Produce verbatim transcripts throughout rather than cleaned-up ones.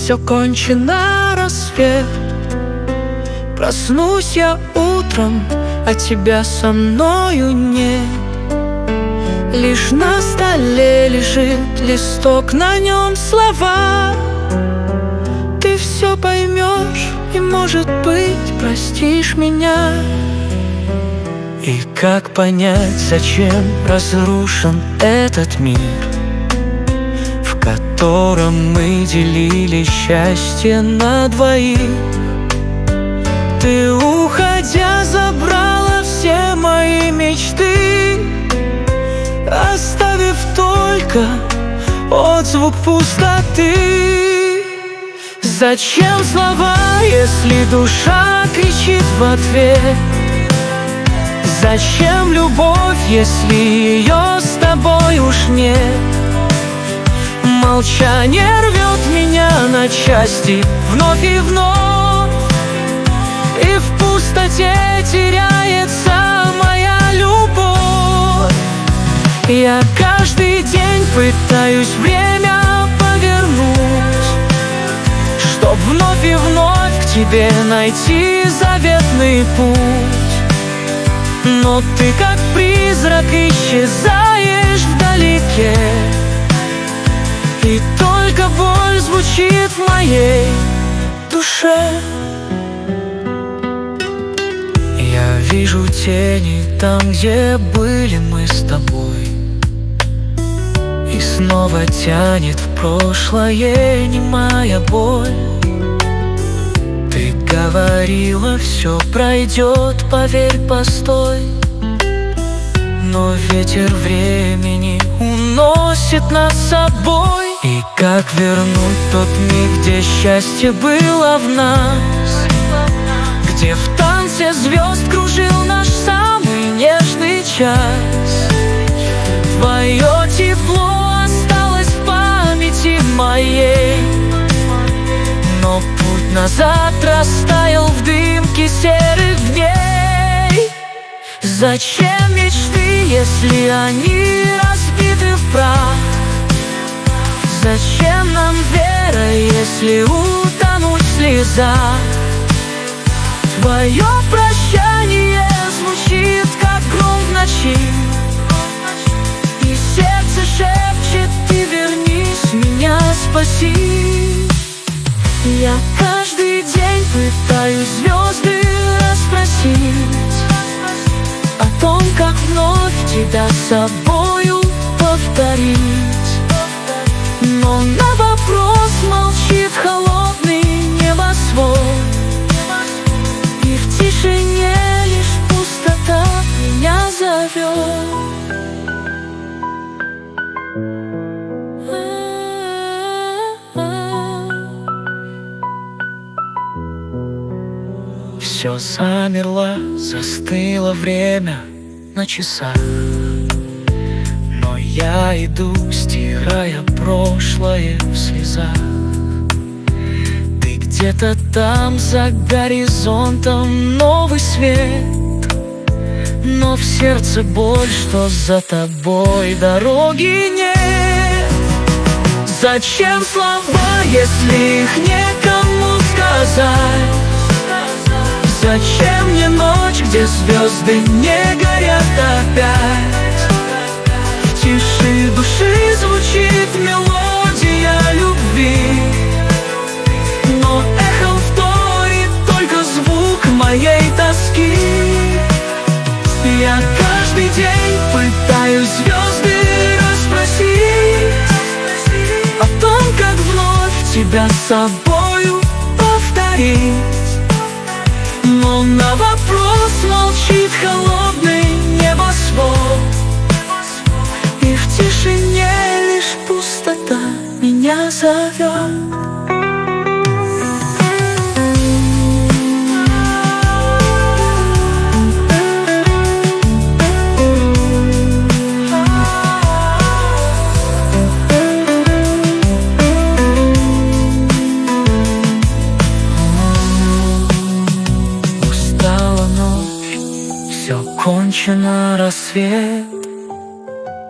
все кончено, рассвет. Проснусь я утром, а тебя со мною нет. Лишь на столе лежит листок, на нем слова. Ты все поймешь и, может быть, простишь меня. И как понять, зачем разрушен этот мир, в котором мы делили счастье на двоих? Ты, уходя, забрала все мои мечты, оставив только отзвук пустоты. Зачем слова, если душа кричит в ответ? Зачем любовь, если ее с тобой уж нет? Молчание рвет меня на части вновь и вновь, и в пустоте теряется моя любовь. Я каждый день пытаюсь время повернуть, чтоб вновь и вновь к тебе найти заветный путь. Но ты, как призрак, исчезаешь вдалеке, и только боль звучит в моей душе. Я вижу тени там, где были мы с тобой, и снова тянет в прошлое немая боль. Ты говорила, все пройдет, поверь, постой. Но ветер времени уносит нас с собой. И как вернуть тот миг, где счастье было в нас, где в танце звезд кружил наш самый нежный час? Твое тепло осталось в памяти моей, но путь назад растаял в дымке серых дней. Зачем мечты, если они разбиты в прах? Зачем нам вера, если утонуть в слезах? Твое прощание звучит, как гром в ночи, и сердце шепчет: ты вернись, меня спаси. Я каждый день пытаюсь звезды расспросить о том, как вновь тебя с собою повторить. Но на вопрос молчит холодный небосвод, и в тишине лишь пустота меня зовет. Все замерло, застыло время на часах, но я иду, стирая прошлое в слезах. Ты где-то там, за горизонтом, новый свет, но в сердце боль, что за тобой дороги нет. Зачем слова, если их некому сказать? Зачем мне ночь, где звезды не горят опять? В тиши души звучит мелодия любви, но эхо вторит только звук моей тоски. Я каждый день пытаюсь звезды расспросить о том, как вновь тебя с собою повторить. Но на вопрос молчит холодный небосвод, и в тишине лишь пустота меня зовет. Кончено, рассвет.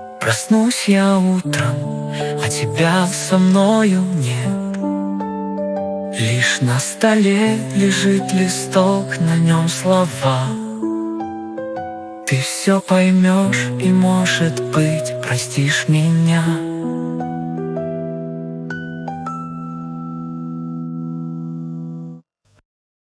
Проснусь я утром, а тебя со мною нет. Лишь на столе лежит листок, на нем слова. Ты все поймешь и, может быть, простишь меня.